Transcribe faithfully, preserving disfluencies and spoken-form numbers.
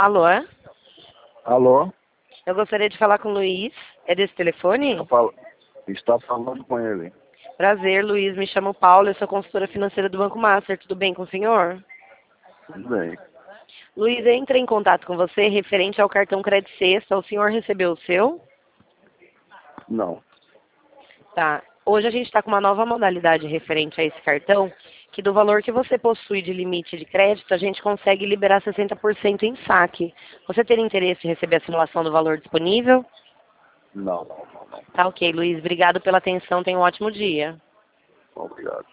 Alô? Alô? Eu gostaria de falar com o Luiz. É desse telefone? Está fal- Está falando com ele. Prazer, Luiz. Me chamo Paulo. Eu sou consultora financeira do Banco Master. Tudo bem com o senhor? Tudo bem. Luiz, eu entrei em contato com você referente ao cartão Crédito Sexta. O senhor recebeu o seu? Não. Tá. Hoje a gente está com uma nova modalidade referente a esse cartão, que do valor que você possui de limite de crédito, a gente consegue liberar sessenta por cento em saque. Você teria interesse em receber a simulação do valor disponível? Não, não, não, não. Tá ok, Luiz. Obrigado pela atenção. Tenha um ótimo dia. Obrigado.